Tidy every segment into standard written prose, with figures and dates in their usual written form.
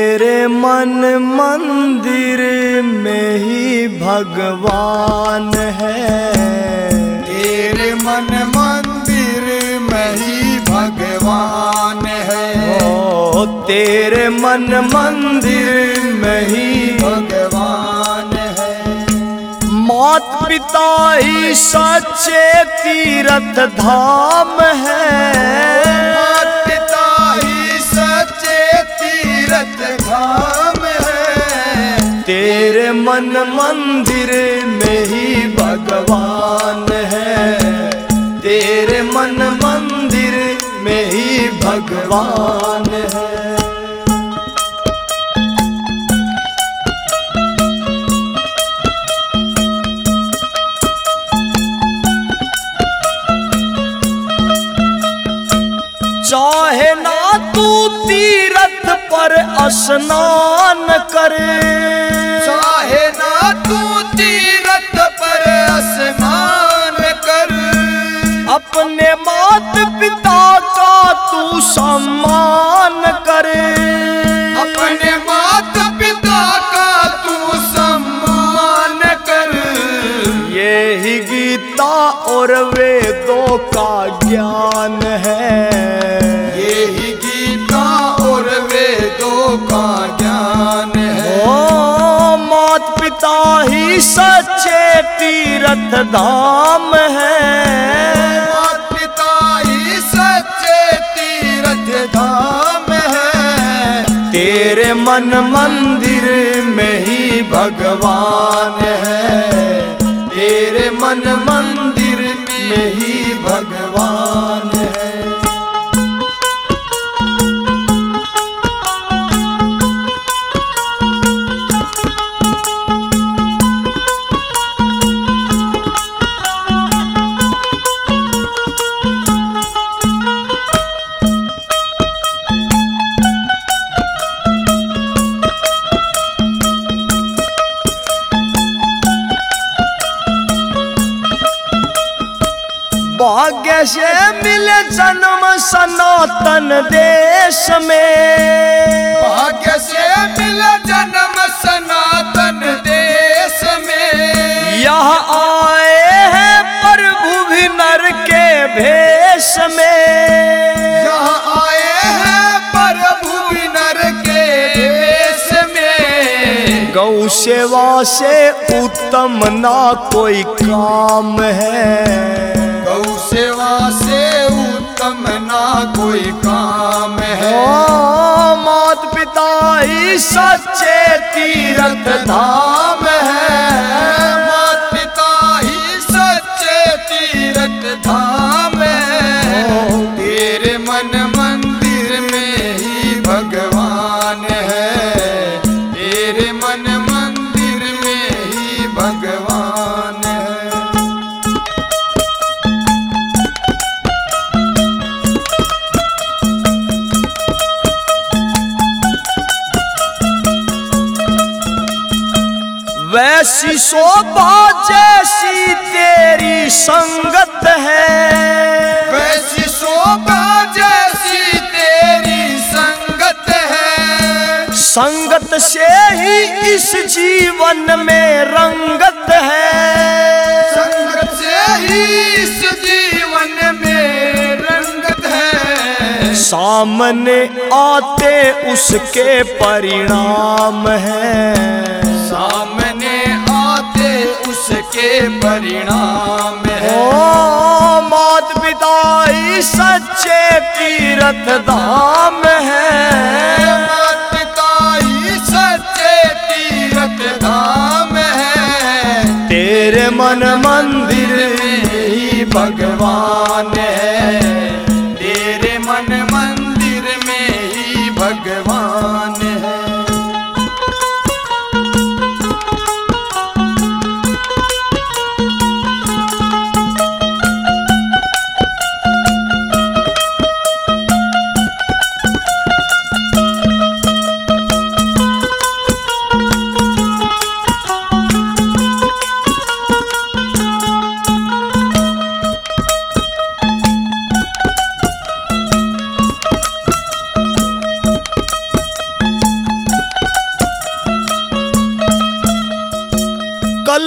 तेरे मन मंदिर में ही भगवान है। तेरे मन मंदिर में ही भगवान है। ओ तेरे मन मंदिर में ही भगवान है। मात पिता ही सच्चे तीर्थ धाम है। मात पिता ही सच्चे तीर्थ धाम है। तेरे मन मंदिर में ही भगवान है। तेरे मन मंदिर में ही भगवान है। चाहे ना तू तीर्थ पर स्नान करे। चाहे ना तू तीर्थ पर स्नान कर। अपने मात पिता का तू सम्मान करे। अपने मात पिता का तू सम्मान कर। यही गीता और वेदों का ज्ञान है। यही गीता और वेदों का ज्ञान है। ओ मात पिता ही सच्चे तीर्थ धाम है। मात पिता ही सच्चे तीर्थ धाम है। तेरे मन मंदिर में ही भगवान है। तेरे मन मंदिर में ही भगवान है। भाग्य से मिले जन्म सनातन देश में। भाग्य से मिला जन्म सनातन देश में। यह आए हैं प्रभु भी नर के भेष में। यहाँ आए हैं प्रभु भी नर के भेष में। गौ सेवा से उत्तम ना कोई काम है। गौ सेवा से उत्तम ना कोई काम है। ओ मात पिता ही सच्चे तीर्थ धाम है। मात पिता ही सच्चे तीर्थ धाम है। तेरे मन मंदिर में ही भगवान है। तेरे मन मंदिर में ही भगवान है। वैसी शोभा जैसी तेरी संगत है। वैसी शोभा जैसी तेरी संगत है। संगत से ही इस जीवन में रंगत है। संगत से ही इस जीवन में रंगत है। सामने आते उसके परिणाम है। सामने आते उसके परिणाम है। ओ मात पिता ही सच्चे तीर्थ धाम है। मात पिता ही सच्चे तीर्थ धाम है। तेरे मन मंदिर में ही भगवान है। तेरे मन मंदिर में ही भगवान है।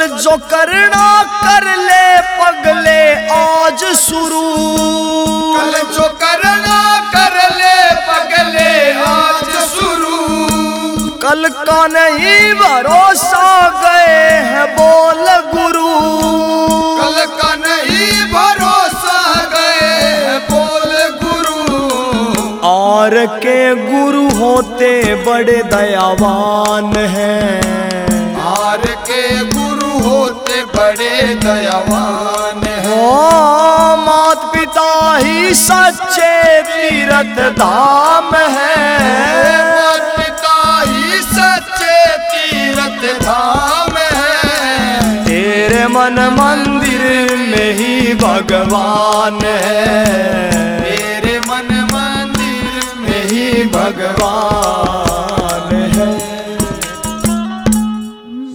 कल जो करना कर ले पगले आज शुरू, कल जो करना कर ले पगले आज शुरू, कल का नहीं भरोसा गए हैं बोल गुरु, कल का नहीं भरोसा गए हैं बोल गुरु। और के गुरु होते बड़े दयावान हैं, आर के गुरु होते बड़े दयावान हैं। ओ मात पिता ही सच्चे तीर्थ धाम है, मात पिता ही सच्चे तीर्थ धाम है। तेरे मन मंदिर में ही भगवान है, तेरे मन मंदिर में ही भगवान